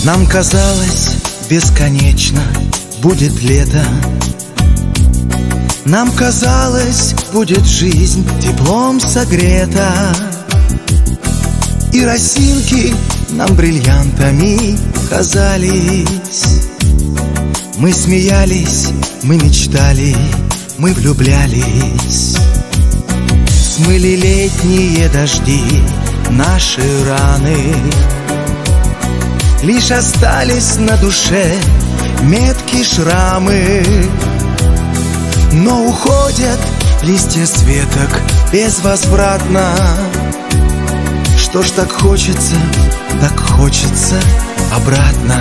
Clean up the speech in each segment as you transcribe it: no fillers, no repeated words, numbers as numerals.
Нам казалось, бесконечно будет лето. Нам казалось, будет жизнь теплом согрета. И росинки нам бриллиантами казались. Мы смеялись, мы мечтали, мы влюблялись. Смыли летние дожди наши раны. Лишь остались на душе метки, шрамы. Но уходят листья с веток безвозвратно. Что ж так хочется обратно.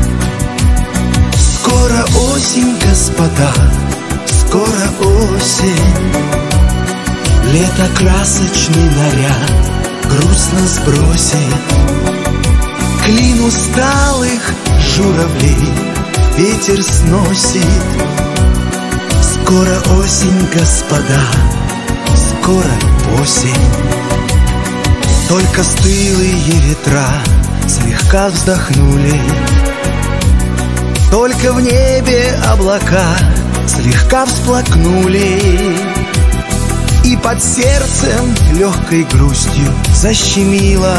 Скоро осень, господа, скоро осень. Лето красочный наряд грустно сбросит. Клин усталых журавлей ветер сносит. Скоро осень, господа, скоро осень. Только стылые ветра слегка вздохнули. Только в небе облака слегка всплакнули. И под сердцем легкой грустью защемило.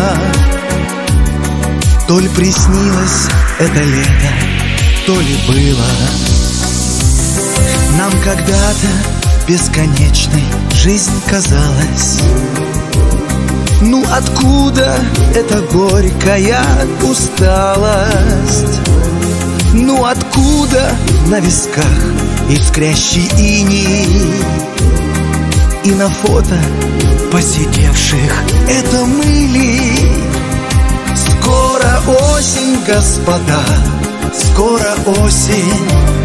То ли приснилось это лето, то ли было. Нам когда-то бесконечной жизнь казалась. Ну откуда эта горькая усталость? Ну откуда на висках искрящий иней? И на фото посидевших это мы ли? Скоро осень, господа, скоро осень.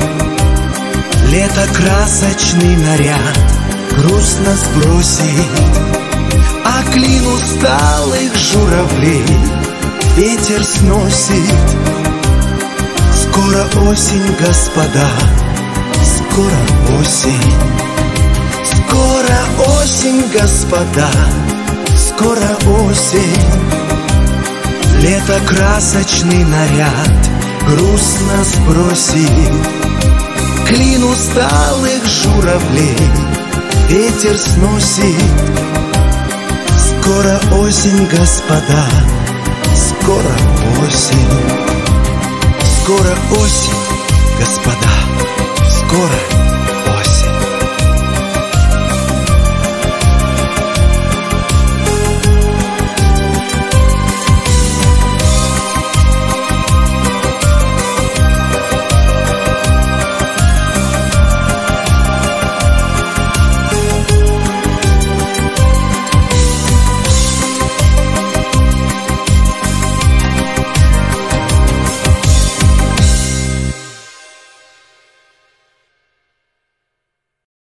Лето красочный наряд грустно сбросит. А клин усталых журавлей ветер сносит. Скоро осень, господа, скоро осень. Скоро осень, господа, скоро осень. Лето красочный наряд грустно сбросит. Клин усталых журавлей ветер сносит. Скоро осень, господа, скоро осень. Скоро осень.